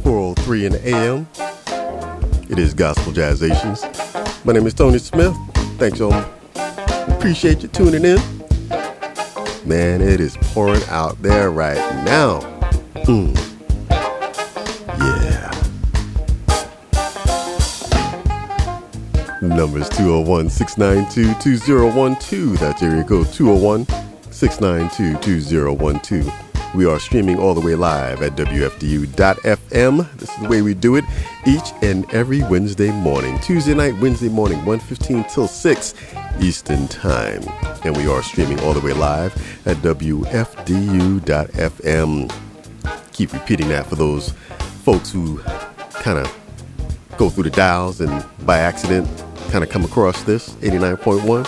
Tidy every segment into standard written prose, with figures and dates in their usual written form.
4:03 in the AM. It is Gospel Jazzations. My name is Tony Smith. Thanks, y'all. Appreciate you tuning in. Man, it is pouring out there right now. Yeah. Number is 201-692-2012. That's area code 201-692-2012. We are streaming all the way live at WFDU.FM. This is the way we do it each and every Wednesday morning. Tuesday night, Wednesday morning, 1:15 till 6 Eastern Time. And we are streaming all the way live at WFDU.FM. Keep repeating that for those folks who kind of go through the dials and by accident kind of come across this, 89.1.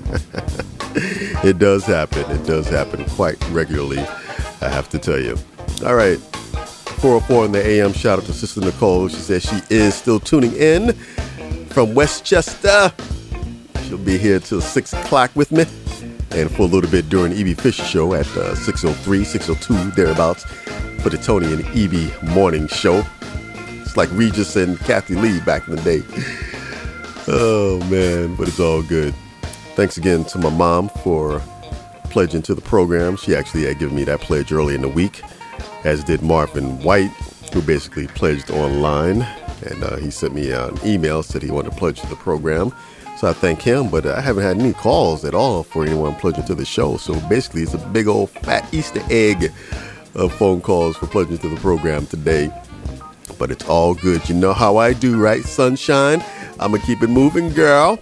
It does happen. It does happen quite regularly, I have to tell you. All right, 4:04 in the AM. Shout out to Sister Nicole. She says she is still tuning in from Westchester. She'll be here till 6 o'clock with me. And for a little bit during the E.B. Fisher Show at 6:03, 6:02, thereabouts, for the Tony and E.B. Morning Show. It's like Regis and Kathy Lee back in the day. Oh, man, but it's all good. Thanks again to my mom for pledging to the program. She actually had given me that pledge early in the week, as did Marvin White, who basically pledged online. And he sent me an email, said he wanted to pledge to the program. So I thank him, but I haven't had any calls at all for anyone pledging to the show. So basically, it's a big old fat Easter egg of phone calls for pledging to the program today. But it's all good. You know how I do, right, sunshine? I'm going to keep it moving, girl.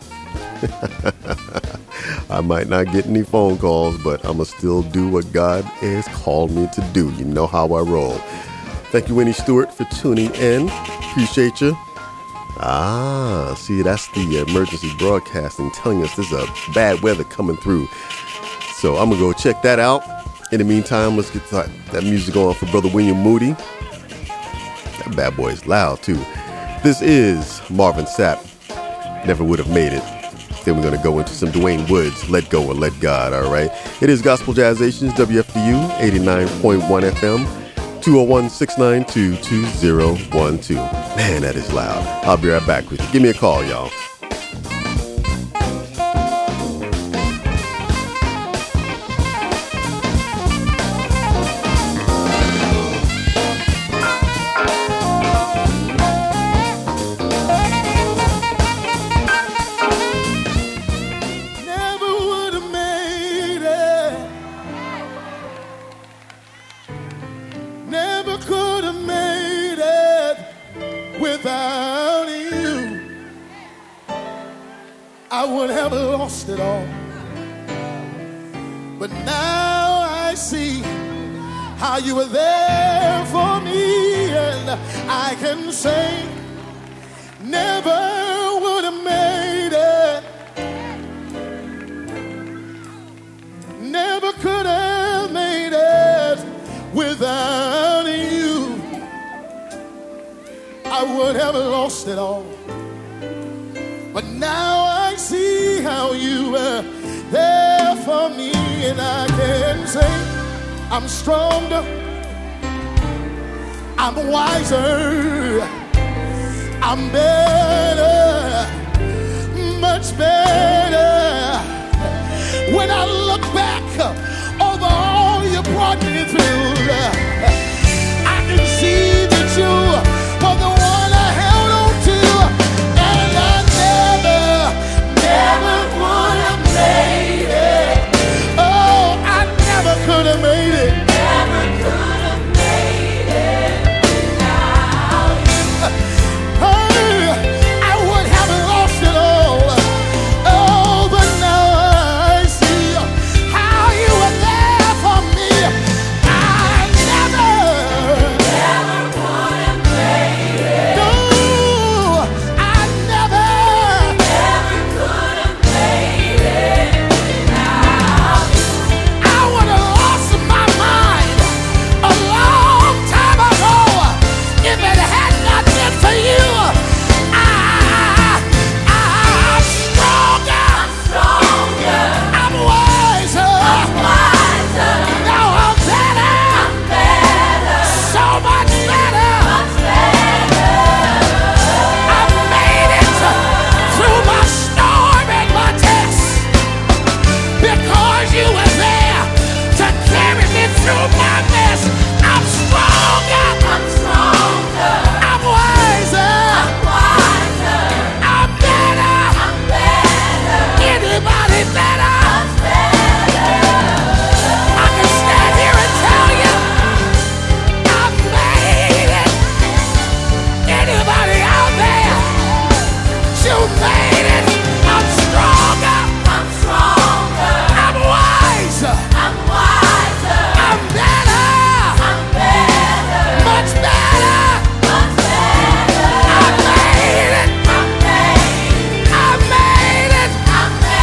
I might not get any phone calls, but I'm going to still do what God has called me to do. You know how I roll. Thank you, Winnie Stewart, for tuning in. Appreciate you. See, that's the emergency broadcasting telling us there's a bad weather coming through. So I'm going to go check that out. In the meantime, let's get that music on for Brother William Moody. That bad boy is loud, too. This is Marvin Sapp. Never would have made it. Then we're going to go into some Dwayne Woods, Let Go and Let God, all right? It is Gospel Jazzations, WFDU, 89.1 FM, 201-692-2012. Man, that is loud. I'll be right back with you. Give me a call, y'all. It all. But now I see how you were there for me, and I can say never would have made it, never could have made it without you. I would have lost it all. But now I see how you were there for me, and I can say I'm stronger, I'm wiser, I'm better, much better. When I look back over all you brought me through, I can see that you were the one I held on to, and I never would have made it. Oh, I never could have made it. Never could have made it without you. I would have lost it all. Oh, but now I see how you were there for me. I through my mess. I'm stronger. I'm stronger. I'm wiser. I'm wiser. I'm better. I'm better. Anybody better? I'm better. I can stand here and tell you I made it. Anybody out there? You made it. I'm stronger. I'm stronger. I'm wiser. I'm wiser. I'm better. I'm better. Much better. Much better. I made it. I made it. I made it. I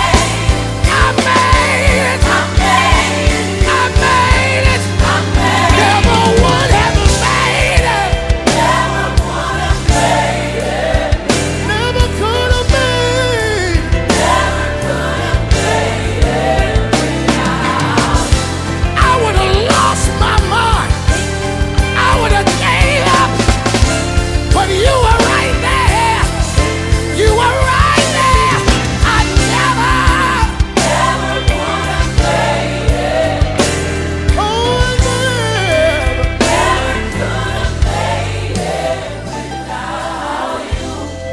made it. I made it. I made it. I made it. Never would have made it. Never would have made it. Never could have made it. Never could have made it without. I would have lost my mind. I would have gave up. But you were right there. You were right there. I never would have made it. Oh, I never could have made it without you.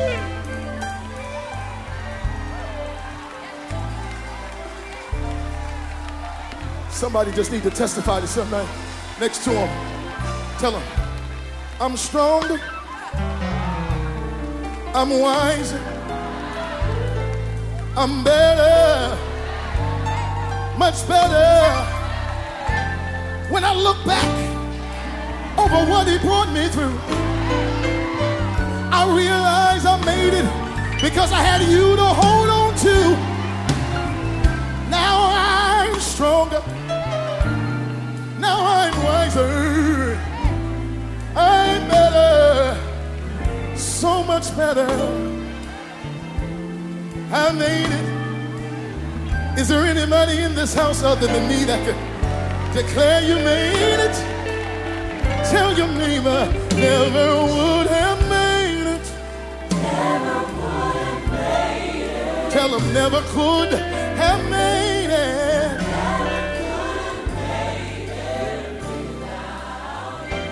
Somebody just need to testify to somebody next to him. Tell him, I'm stronger. I'm wiser. I'm better. Much better. When I look back over what he brought me through, I realize I made it because I had you to hold on to. Now I'm stronger. Now I'm wiser. I'm better. So much better. I made it. Is there anybody in this house other than me that could declare you made it? Tell your neighbor, never would have made it. Never would have made it. Tell them never could have made it. Never could have made it without you.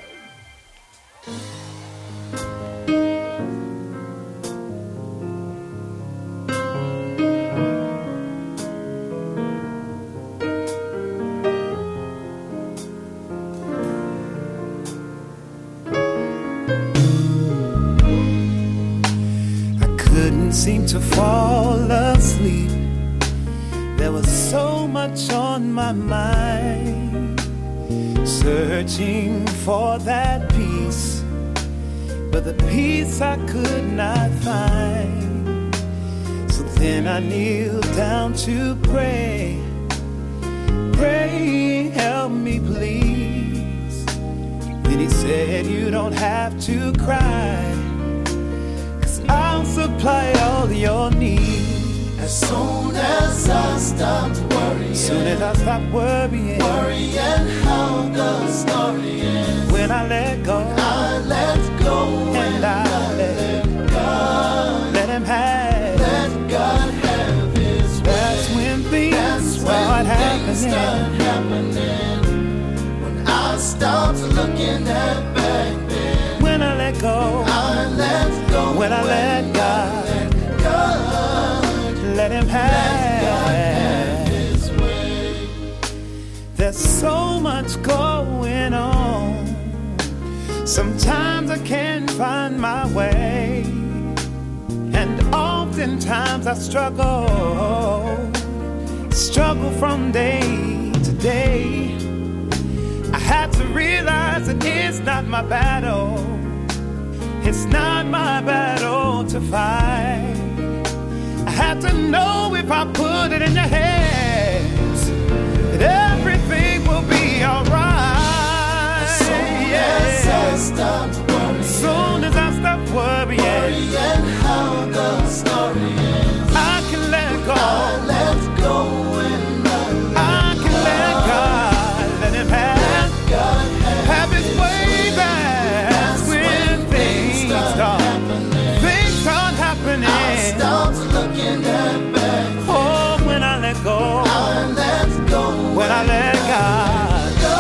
Couldn't seem to fall asleep. There was so much on my mind, searching for that peace, but the peace I could not find. So then I kneeled down to pray. Pray, help me please. Then he said, you don't have to cry, I'll supply all your needs. As soon as I stopped worrying, Soon as I stop worrying how the story ends. when I let go, I let go and I let God. let him have. Let God have his way. That's when things start happening. When I stopped looking at back then. When I let go, I let go. when I let God, let him have his way. There's so much going on. Sometimes I can't find my way, and oftentimes I struggle from day to day. I had to realize that it's not my battle. It's not my battle to fight. I had to know if I put it in your hands that everything will be alright. As I stopped worrying, Soon as I stop worrying how the story ends. I can let go. I let go and I can let God let him have his way. That's when things start happening. I stopped looking at back. Oh, when I let go, I let go. when I let God,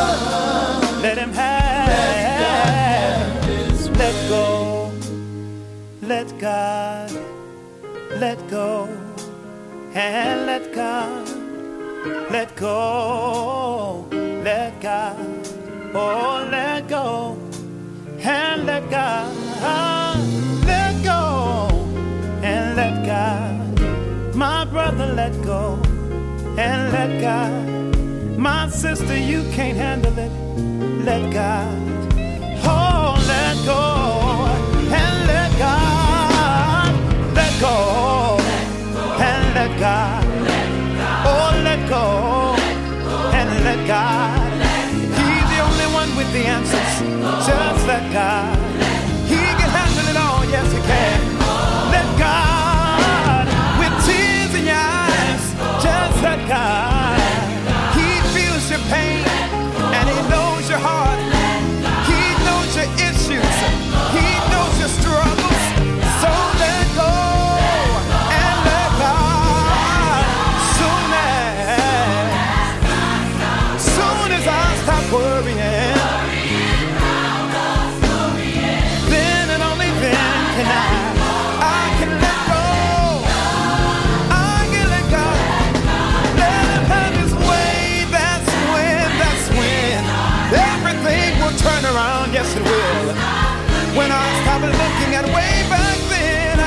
let God let go, and let God let go, let God, oh, let go, and let God let go, and let God, my brother, let go, and let God, my sister, you can't handle it, let God, oh, let go, and let God, let go, and let God, oh, let go, and let God, He's the only one with the answers, just let God, He can handle it all, yes He can, let God, with tears in your eyes, just let God, He feels your pain, and He knows your heart, He knows your issues, He knows your struggles, so let go, and let God, soon as I stop worrying, then and only then can I can let go, I can let go, let Him have His way, that's when everything will turn around, yes it will, when I stop looking at way back then,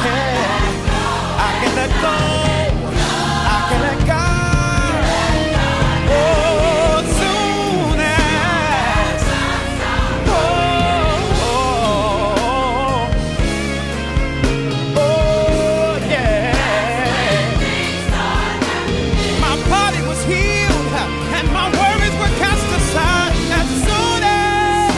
I can let go, I can let go, oh, soon as, oh, yeah, my body was healed, and my worries were cast aside, as soon as,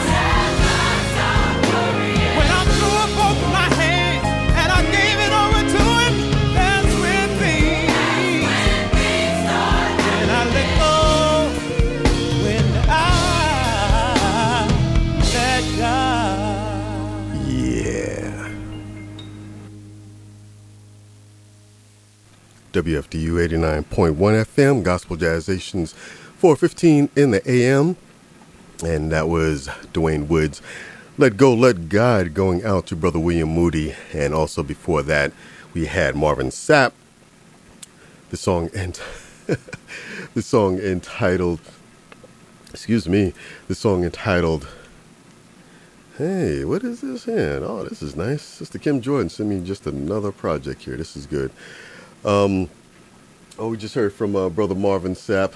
when I threw up both my hands, and I gave it over to Him, that's when things, when I let go, when I let God. Yeah. WFDU 89.1 FM, Gospel Jazzations, 4:15 in the AM. And that was Dwayne Woods. Let Go, Let God, going out to Brother William Moody. And also before that, we had Marvin Sapp. The song entitled, hey, what is this here? Oh, this is nice. Sister Kim Jordan sent me just another project here. This is good. We just heard from Brother Marvin Sapp.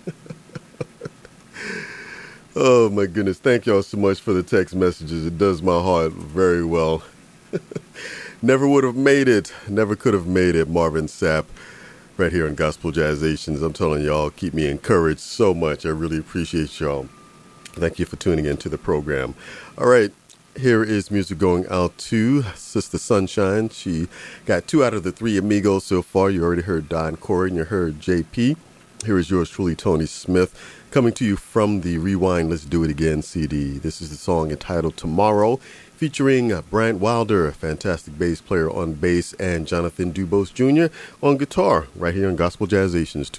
Oh, my goodness. Thank y'all so much for the text messages. It does my heart very well. Never would have made it. Never could have made it, Marvin Sapp, right here on Gospel Jazzations. I'm telling y'all, keep me encouraged so much. I really appreciate y'all. Thank you for tuning into the program. All right. Here is music going out to Sister Sunshine. She got 2 out of the 3 amigos so far. You already heard Don Corey and you heard JP. Here is yours truly, Tony Smith, coming to you from the Rewind Let's Do It Again CD. This is the song entitled Tomorrow, featuring Brant Wilder, a fantastic bass player on bass, and Jonathan Dubose Jr. on guitar, right here on Gospel Jazzations,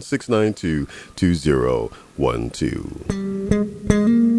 201-692-2012.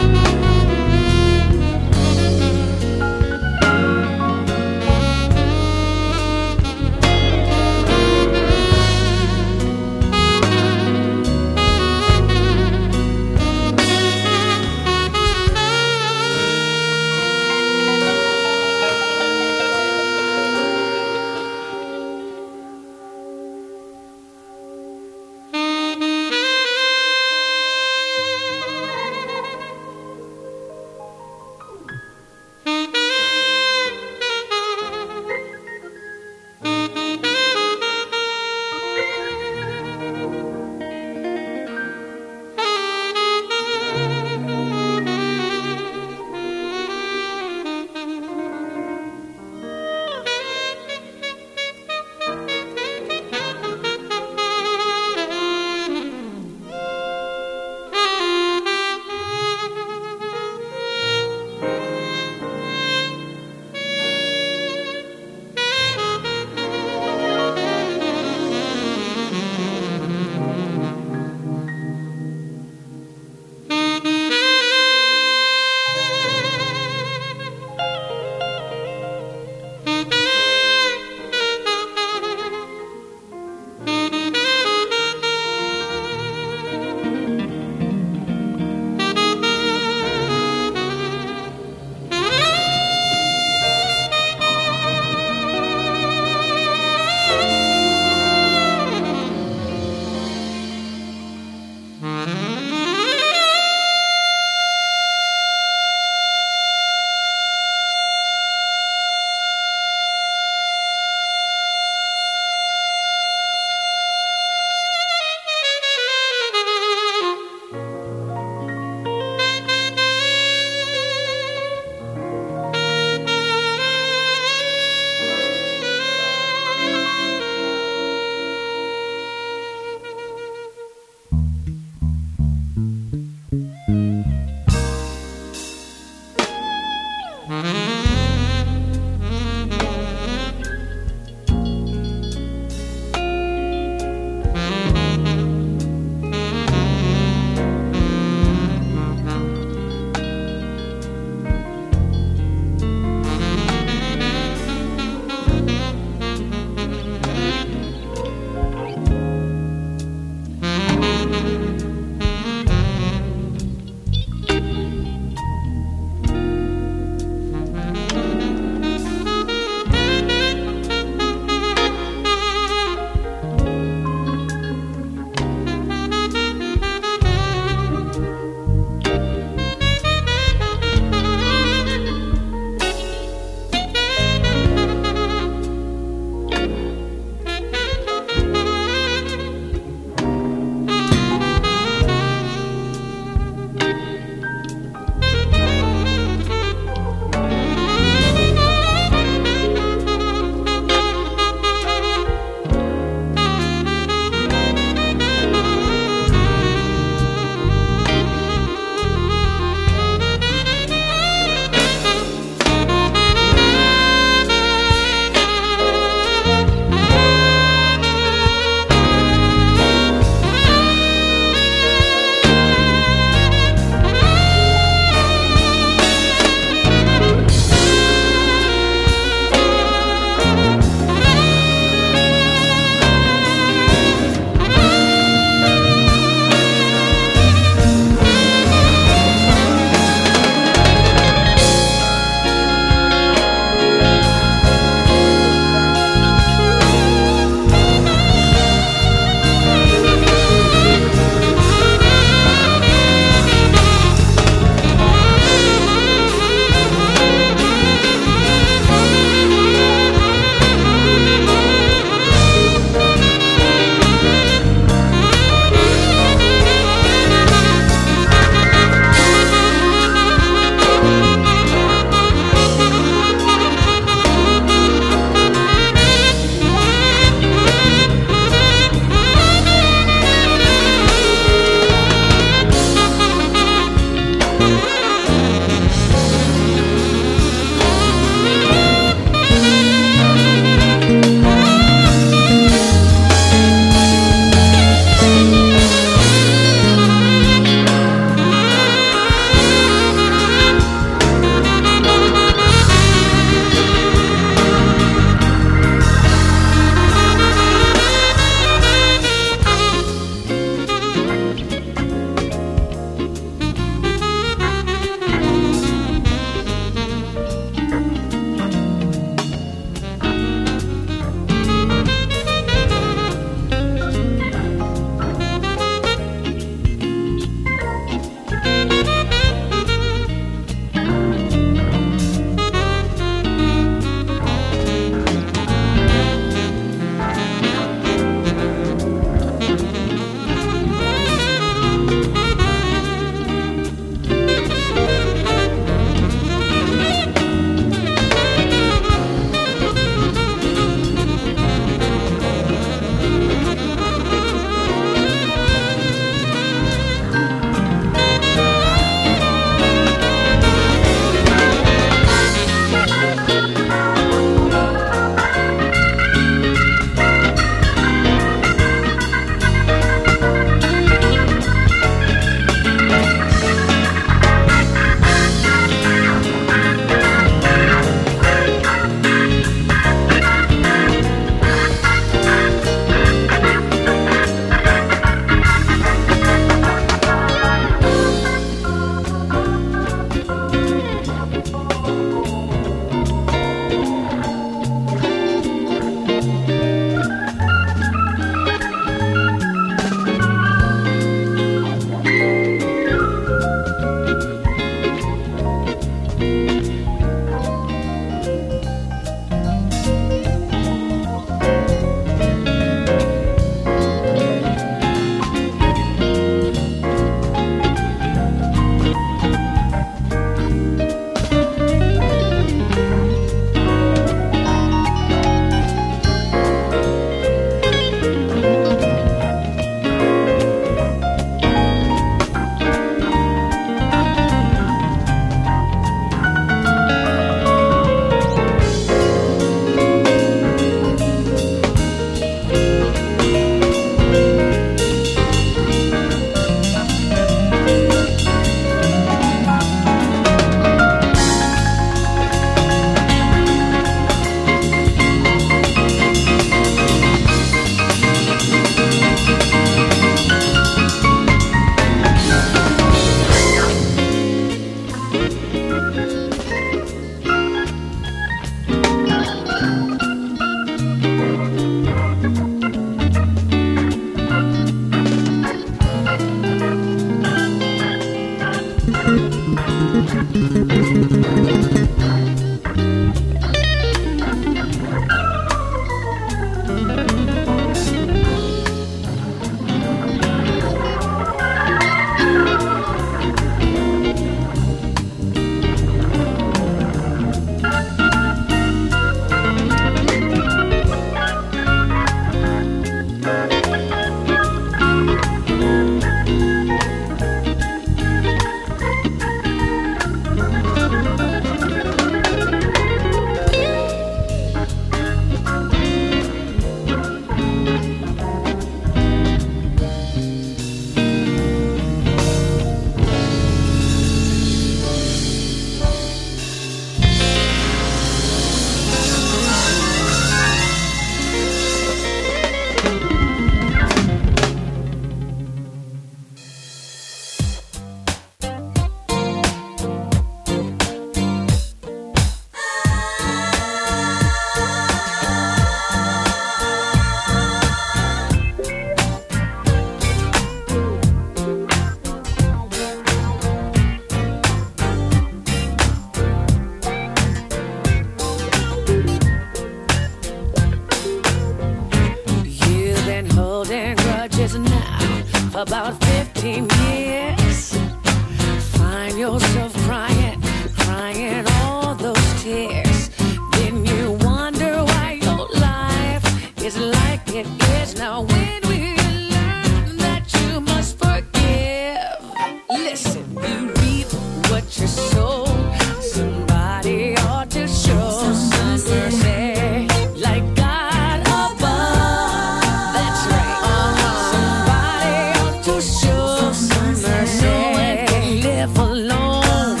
About 15 years, find yourself crying all those tears. Then you wonder why your life is like it is. Now when will you learn that you must forgive? Listen, you reap what you sow. Somebody ought to show some mercy, like God above. That's right. Somebody to show some mercy. No one can live alone.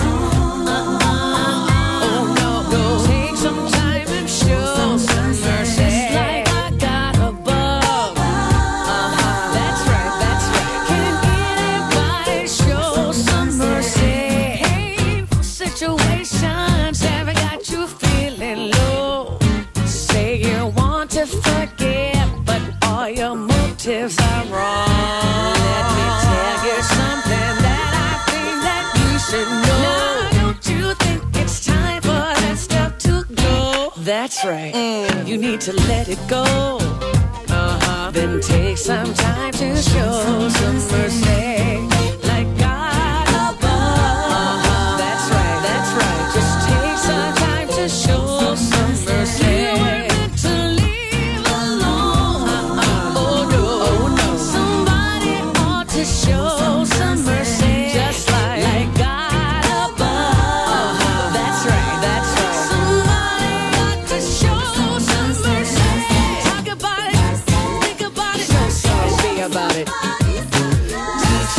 Oh no, take some time and show some mercy. Like I got above. That's right. Can anybody show some mercy? Painful situations have got you feeling low. Say you want to forget, but all your motives are wrong. Let me tell you something that I think that you should know. Now don't you think it's time for that stuff to go? That's right. You need to let it go. Then take some time to show some mercy, like God above. That's right. Just take some time to show some mercy. You weren't meant to live alone. Oh no. Somebody ought to show some mercy, just like God above. That's right. Somebody ought to show some mercy. Talk about it, think about it, be about it. Teach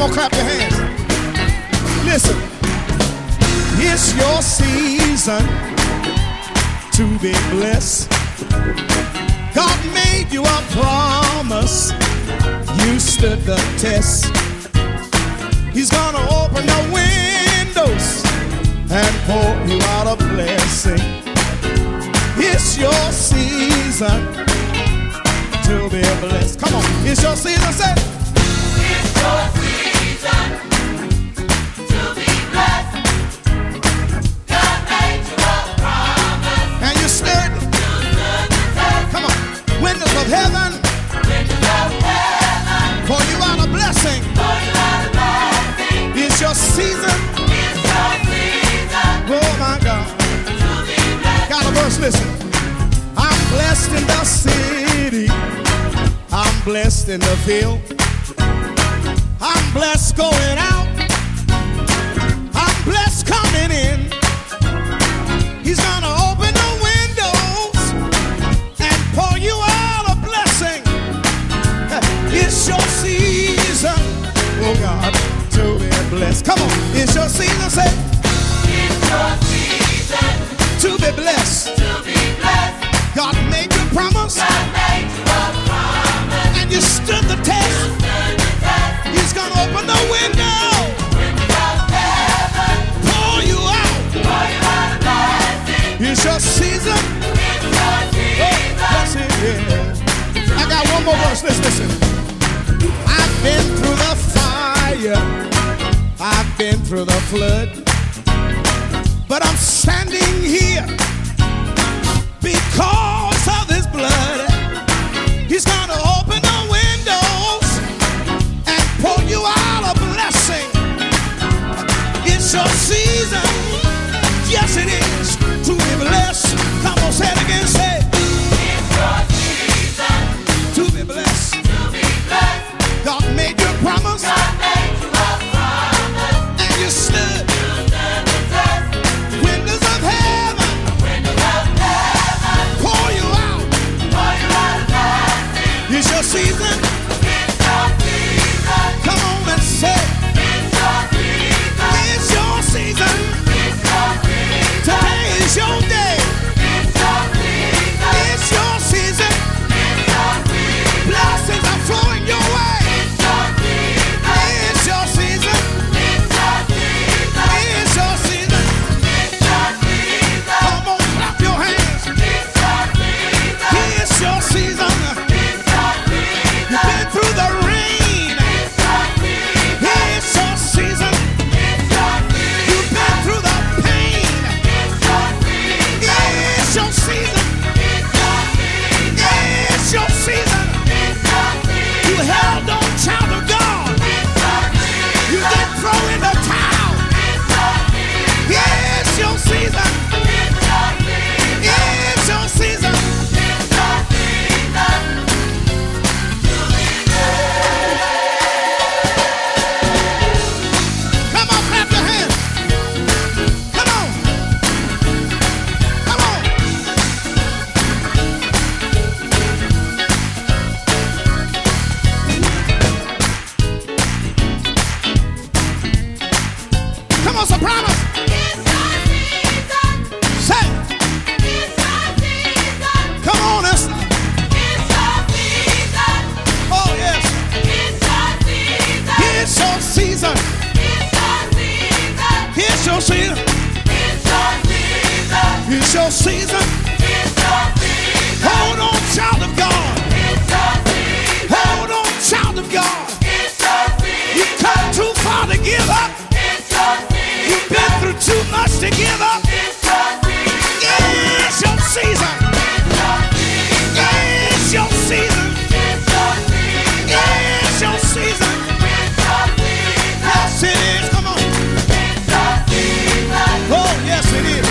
on, clap your hands. Listen, it's your season to be blessed. God made you a promise. You stood the test. He's gonna open the windows and pour you out a blessing. It's your season to be blessed. Come on, it's your season, say. It's your season to be blessed. God made you a promise. And you stood. Come on, windows of heaven. Pour you out a blessing. It's your season. Oh my God. Got a verse, listen. I'm blessed in the city. I'm blessed in the field. I'm blessed going out. I'm blessed coming in. He's gonna open the windows and pour you out a blessing. It's your season, oh God, to be blessed. Come on, it's your season, say. It's your season To be blessed. to be blessed. God made you a promise. God made you a promise. And you stood the test. He's gonna open the window. Pour you out. It's your season. Bless it, yeah. I got one more verse. Listen. I've been through the fire. I've been through the flood. But I'm standing here because of His blood. He's gonna open the windows and pour you out a blessing. It's your season, yes it is, to be blessed. Come on, say it again, say. It's your season To be blessed. to be blessed. God made you a promise, God made you a promise. and you stood. Windows of heaven, pour you out. It's your season. Come on and say, it's your season. Today is your day. It's your season. Blessings are flowing your way. It's your season. It's your season. Come on, clap your hands. It's your season. You've been through the rain. It's your season. You've been through the pain. It's your season. It's your season. You held on, child of God. You didn't throw in the towel. It's your season. It's your season. Come on, clap your hands. Come on. Come on. Come on, sopranos. Say, come on, Esther. Oh, yes. It's your season. It's your season. It's your season. Hold on, child of God. Hold on, child of God. You've come too far to give up. You've been through too much to give up. It's your season. It's your season. It's your season. Yes, it is. Come on. Oh, yes, it is.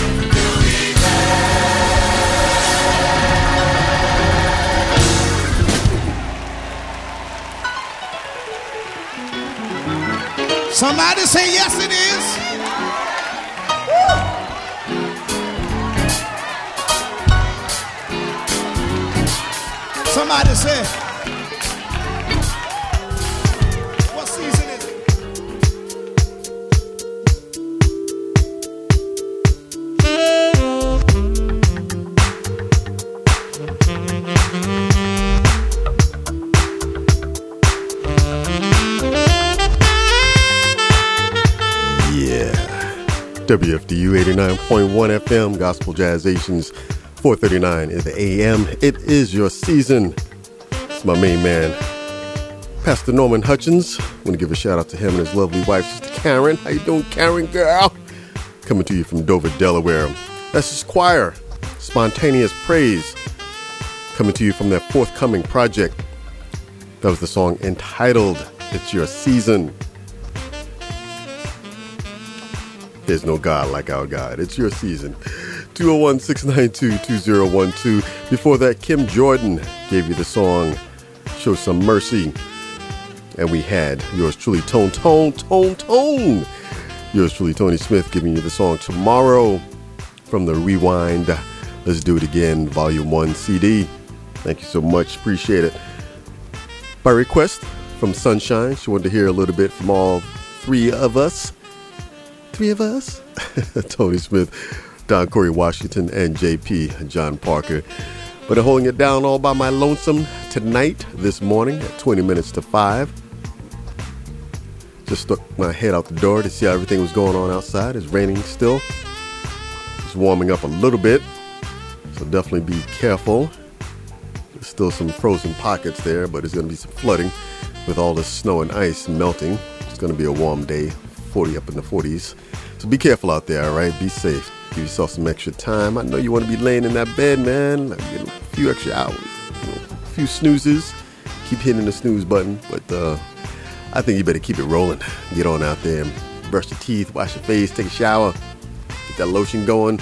Somebody say, yes, it is. Woo. Somebody say, what season is it? WFDU 89.1 FM, Gospel Jazzations, 439 in the AM. It is your season. It's my main man, Pastor Norman Hutchins. I want to give a shout out to him and his lovely wife, Sister Karen. How you doing, Karen, girl? Coming to you from Dover, Delaware. That's his choir, Spontaneous Praise. Coming to you from their forthcoming project. That was the song entitled It's Your Season. There's no God like our God. It's your season. 201-692-2012. Before that, Kim Jordan gave you the song Show Some Mercy. And we had yours truly, Tone. Yours truly, Tony Smith, giving you the song Tomorrow from the Rewind. Let's Do It Again, Volume 1 CD. Thank you so much. Appreciate it. By request from Sunshine, she wanted to hear a little bit from all three of us. Tony Smith, Don Corey Washington, and JP John Parker. But I'm holding it down all by my lonesome tonight, this morning at 20 minutes to 5. Just stuck my head out the door to see how everything was going on outside. It's raining still. It's warming up a little bit, so definitely be careful. There's still some frozen pockets there, but there's going to be some flooding with all the snow and ice melting. It's going to be a warm day. 40 up in the 40s. So be careful out there, all right? Be safe. Give yourself some extra time. I know you want to be laying in that bed, man. Like, get a few extra hours, a few snoozes. Keep hitting the snooze button, but I think you better keep it rolling. Get on out there and brush your teeth, wash your face, take a shower, get that lotion going.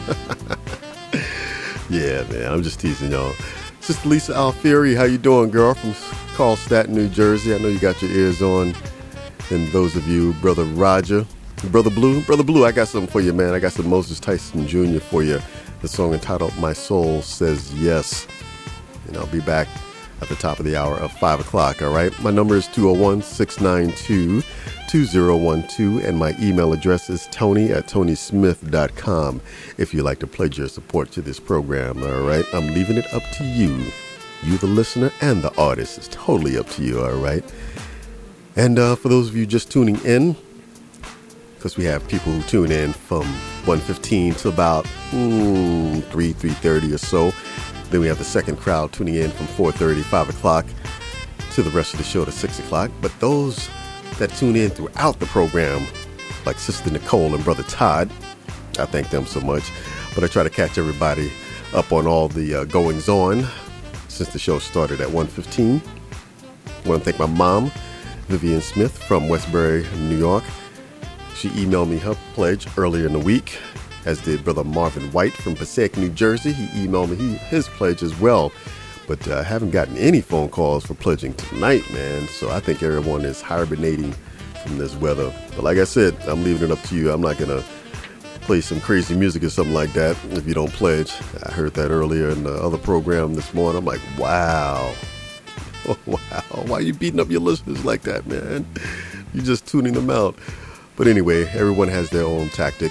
Yeah, man, I'm just teasing y'all. Sister Lisa Alfieri, how you doing, girl? From Carlstadt, New Jersey. I know you got your ears on. And those of you, Brother Roger, Brother Blue, I got something for you, man. I got some Moses Tyson Jr. for you. The song entitled My Soul Says Yes. And I'll be back at the top of the hour of 5 o'clock, all right? My number is 201-692-2012, and my email address is tony@tonysmith.com if you'd like to pledge your support to this program, all right? I'm leaving it up to you. You, the listener, and the artist. It's totally up to you, all right? And for those of you just tuning in, because we have people who tune in from 1:15 to about 3:30 or so. Then we have the second crowd tuning in from 4:30, 5 o'clock to the rest of the show to 6 o'clock. But those that tune in throughout the program, like Sister Nicole and Brother Todd, I thank them so much. But I try to catch everybody up on all the goings on since the show started at 1:15. I want to thank my mom, Vivian Smith from Westbury, New York. She emailed me her pledge earlier in the week, as did Brother Marvin White from Passaic, New Jersey. He emailed me his pledge as well. But I haven't gotten any phone calls for pledging tonight, man. So I think everyone is hibernating from this weather. But like I said, I'm leaving it up to you. I'm not going to play some crazy music or something like that if you don't pledge. I heard that earlier in the other program this morning. I'm like, wow. Oh, wow. Why are you beating up your listeners like that, man? You're just tuning them out. But anyway, everyone has their own tactic.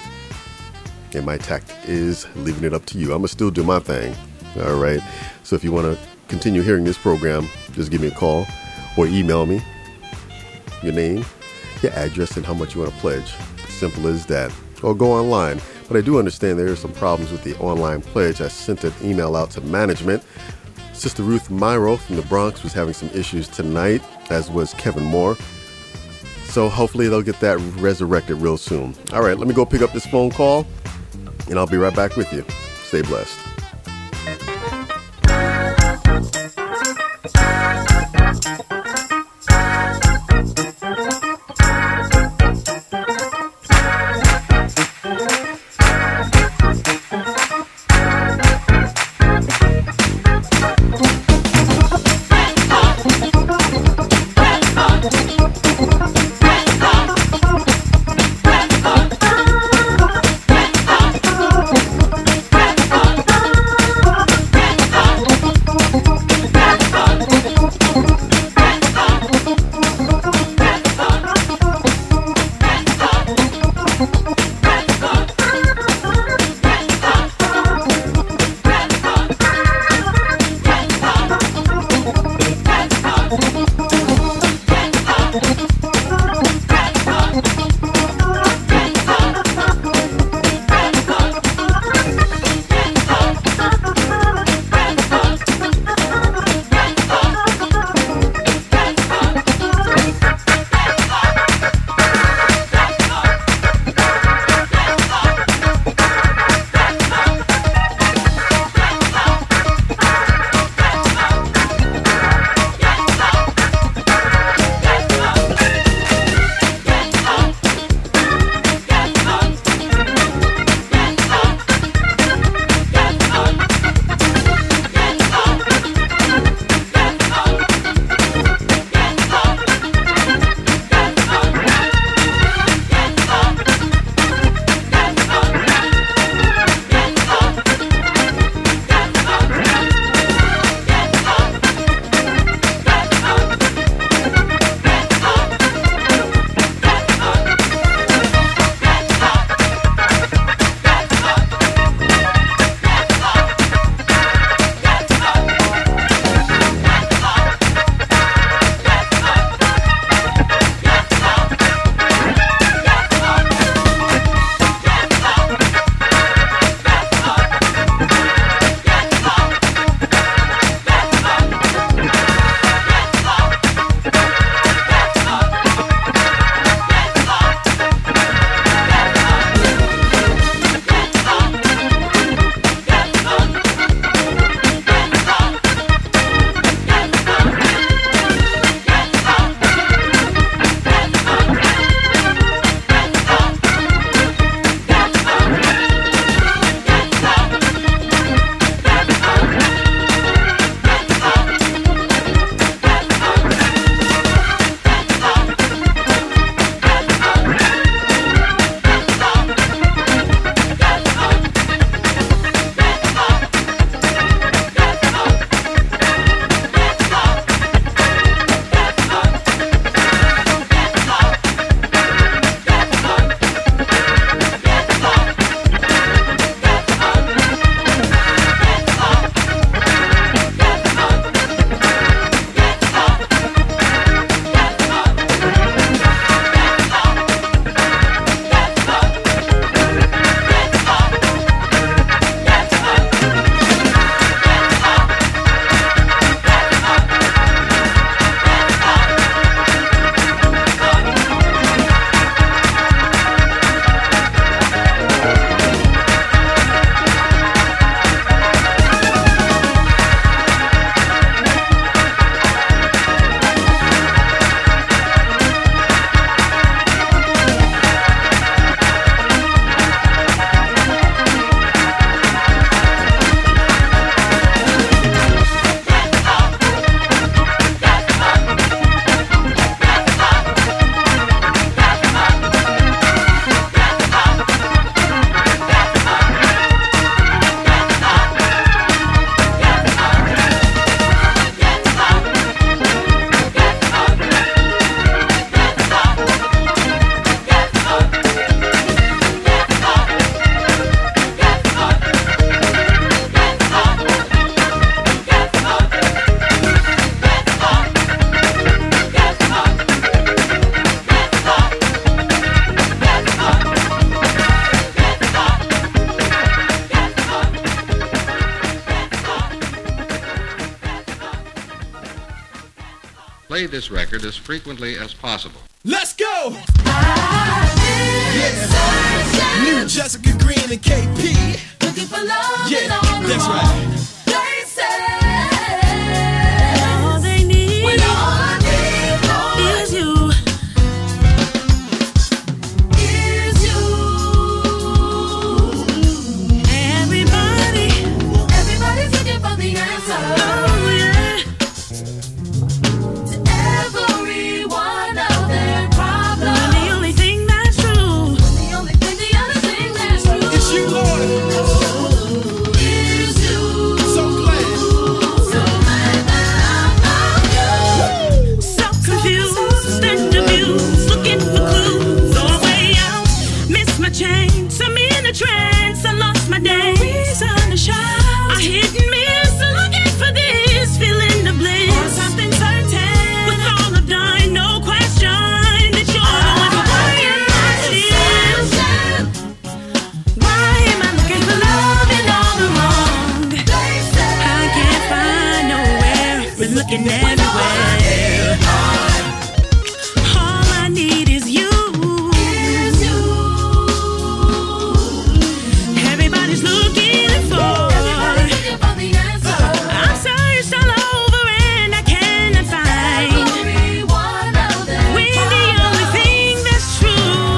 And my tactic is leaving it up to you. I'm going to still do my thing. All right. So if you want to continue hearing this program, just give me a call or email me your name, your address, and how much you want to pledge. Simple as that. Or go online. But I do understand there are some problems with the online pledge. I sent an email out to management. Sister Ruth Myro from the Bronx was having some issues tonight, as was Kevin Moore. So hopefully they'll get that resurrected real soon. All right, let me go pick up this phone call, and I'll be right back with you. Stay blessed. Red play this record as frequently as possible. Let's go! Yeah. New Jessica Green and KP. Looking for love. Yeah, that's right. All they need When all I need, Lord, is you. is you. Everybody's looking for the answer Oh yeah. to every one of their problems. The only thing that's true. The other thing that's true It's you, Lord. is you. So glad. So glad that I found you. So confused and abused, looking for clues or a way out. Missed my chance, I'm in a trance. I lost my day. Reason to shout. I hit and miss, looking for this, feeling the bliss. Or something certain. With all I've done, no question that you're the one who Why am I looking for love in all the wrong? I can't find nowhere, been looking everywhere. All I need is you. Everybody's looking for. I've searched all over and I cannot find. When the only thing that's true,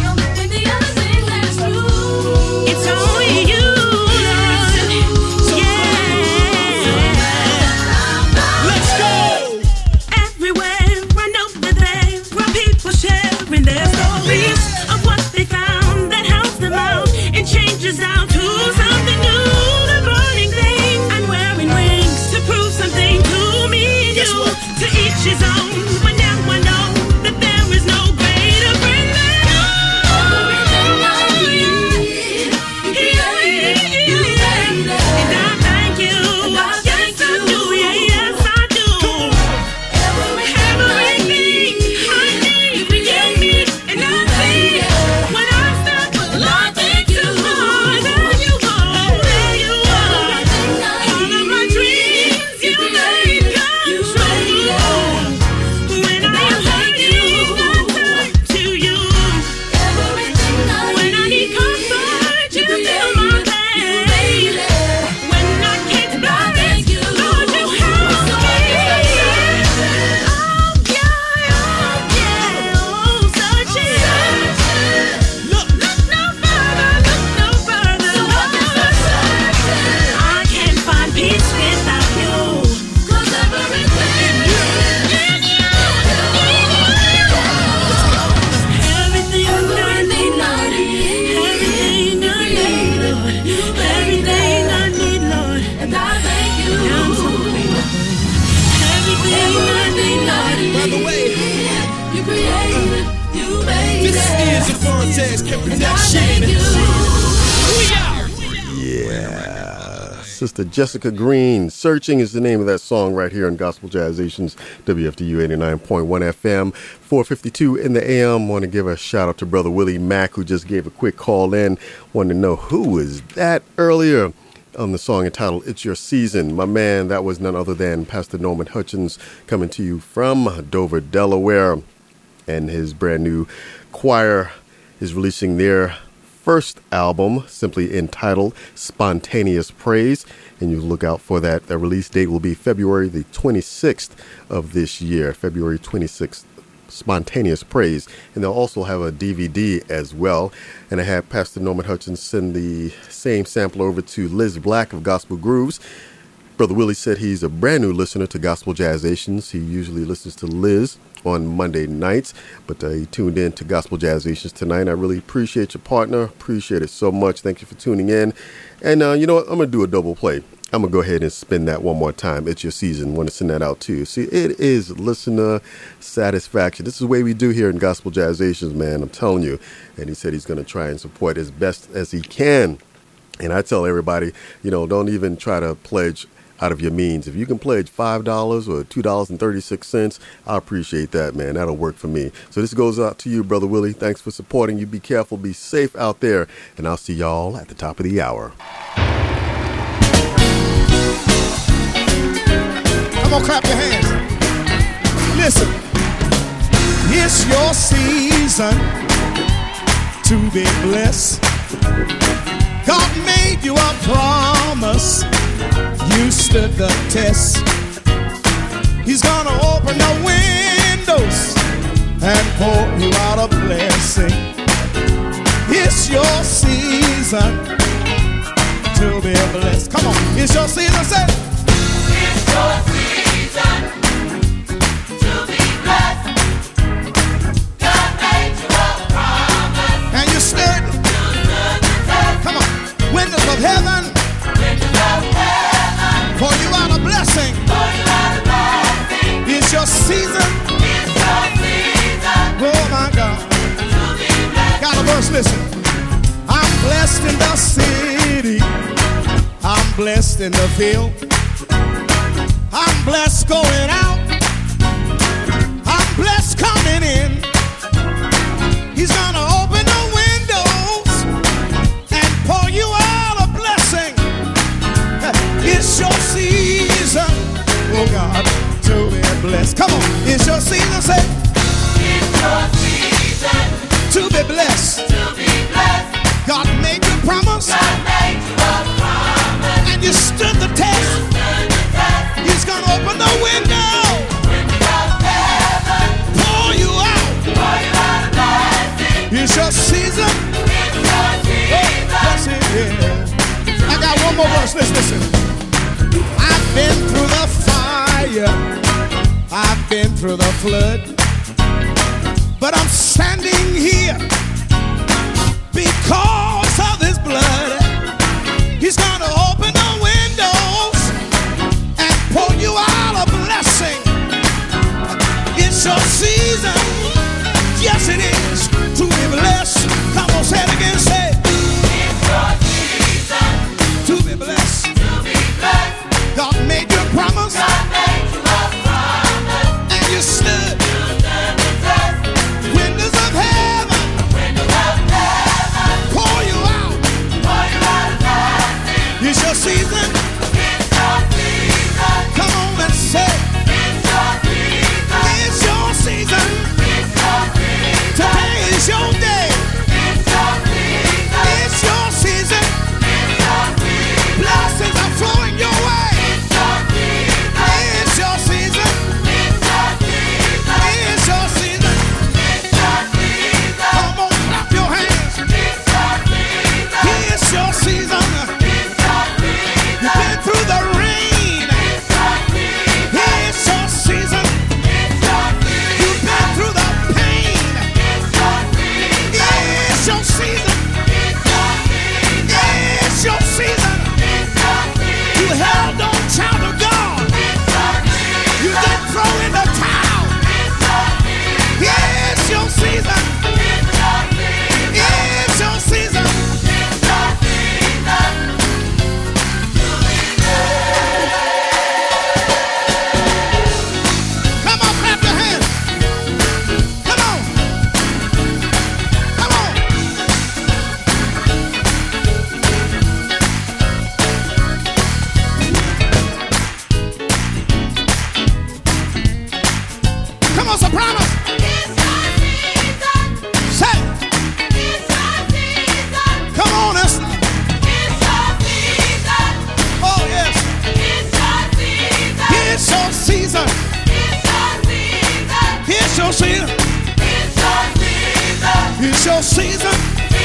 it's only you, Lord. Yeah. Let's go! Everywhere I know that there are people sharing their stories of what they found that helps them out and changes out to something new. The burning thing, I'm wearing wings to prove something to me and Guess you. what? To each his own, but now I know that there is no greater friend than you. And I thank you. Yes, I do. Yeah, yes, I do. Everything I need, you give me, and I see when I stop, Lord, thank you, Lord. There you are, there you are. All of my dreams you made come true. When I am hurting, I turn to you. When I need comfort, you fill my pain. When I can't breathe, Lord, you help me. Look, No further. I can't find peace without you. Everything I need, Lord. Everything I need, Lord. Everything I need, Lord. And I thank you. I'm so grateful. Everything I need, Lord. by the way, You created, you made this it. is a Fontaine And I production. thank you. Yeah. Sister Jessica Green, Searching is the name of that song right here on Gospel Jazzations, WFDU 89.1 FM, 452 in the AM. Want to give a shout out to Brother Willie Mack, who just gave a quick call in. Wanted to know who was that earlier on the song entitled It's Your Season. My man, that was none other than Pastor Norman Hutchins, coming to you from Dover, Delaware. And his brand new choir is releasing their first album, simply entitled Spontaneous Praise. And you look out for that. The release date will be February the 26th of this year, February 26th. Spontaneous Praise, and they'll also have a DVD as well. And I had Pastor Norman Hutchins send the same sample over to Liz Black of Gospel Grooves. Brother Willie said he's a brand new listener to Gospel Jazzations. He usually listens to Liz on Monday nights, but he tuned in to Gospel Jazzations tonight. I really appreciate your partner. Appreciate it so much. Thank you for tuning in. And you know what? I'm going to do a double play. I'm going to go ahead and spin that one more time. It's Your Season. Want to send that out too. See, it is listener satisfaction. This is the way we do here in Gospel Jazzations, man. I'm telling you. And he said he's going to try and support as best as he can. And I tell everybody, you know, don't even try to pledge out of your means. If you can pledge $5 or $2.36, I appreciate that, man. That'll work for me. So this goes out to you, Brother Willie. Thanks for supporting. You be careful, be safe out there, and I'll see y'all at the top of the hour. Come on, clap your hands. Listen, it's your season to be blessed. God made you a promise. You stood the test. He's gonna open the windows and pour you out a blessing. It's your season to be blessed. Come on, it's your season. Say, It's your season to be blessed. God made you a promise. and you stood. Come on, windows of heaven, pour you out a blessing. It's your season. Oh my God. Got a verse, listen. I'm blessed in the city. I'm blessed in the field. I'm blessed going out. I'm blessed coming in. He's gonna open the windows and pour you out a blessing. It's your season, oh God, to be blessed. Come on, it's your season, say. It's your season To be blessed. to be blessed. God made you promise, God made you a promise. and you stood the test. He's gonna open the window, pour you out. It's your season. Yes, it is. I got one more verse. Listen. I've been through the fire. I've been through the flood. But I'm standing here because of His blood. He's gonna open the windows and pour you out a blessing. It's your season. Yes, it is to be blessed. Come on, say it again. Say to be blessed. God made you a promise, and you stood. Windows of heaven, pour you out. It's your season. Come on and say, it's your season. Today is your day. It's your season. Blessings are flowing your way. It's your season. It's your season. Come on, clap your hands. It's your season. You've been through the rain. It's your season. You've been through the pain. It's your season. It's your season. You held on, child of God. You didn't throw in the towel. It's your season. It's your season. Come on, clap your hands. Come on. Come on. Come on, sopranos. Say, come on, Esther. Oh, yes. It's your season. It's your season. It's your season.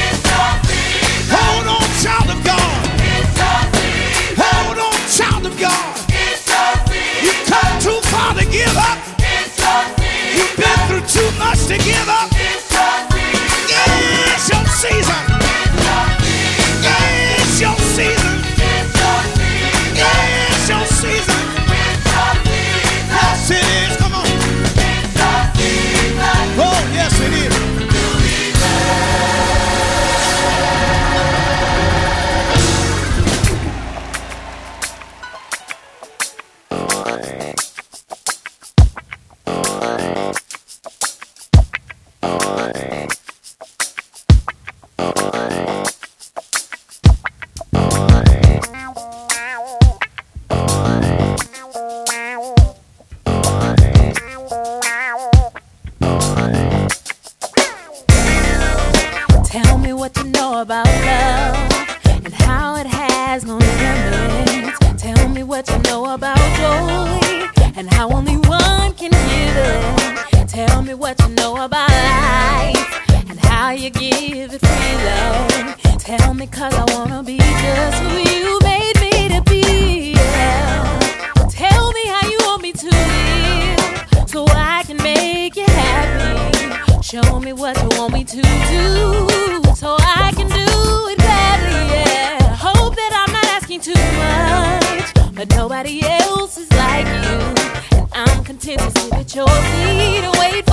Hold on, child of God. Hold on, child of God. You come too far to give up. You've been through too much to give up. It's your season. It's your season. It's your season. Yes, it is. Come on. Oh, yes, it is. what you know about life and how you give it free love. Tell me 'cause I wanna be just who you made me to be. Yeah. Tell me how you want me to live so I can make you happy. Show me what you want me to do so I can do it gladly. Yeah. Hope that I'm not asking too much, but nobody else is like you, and I'm content to sit at your feet and wait for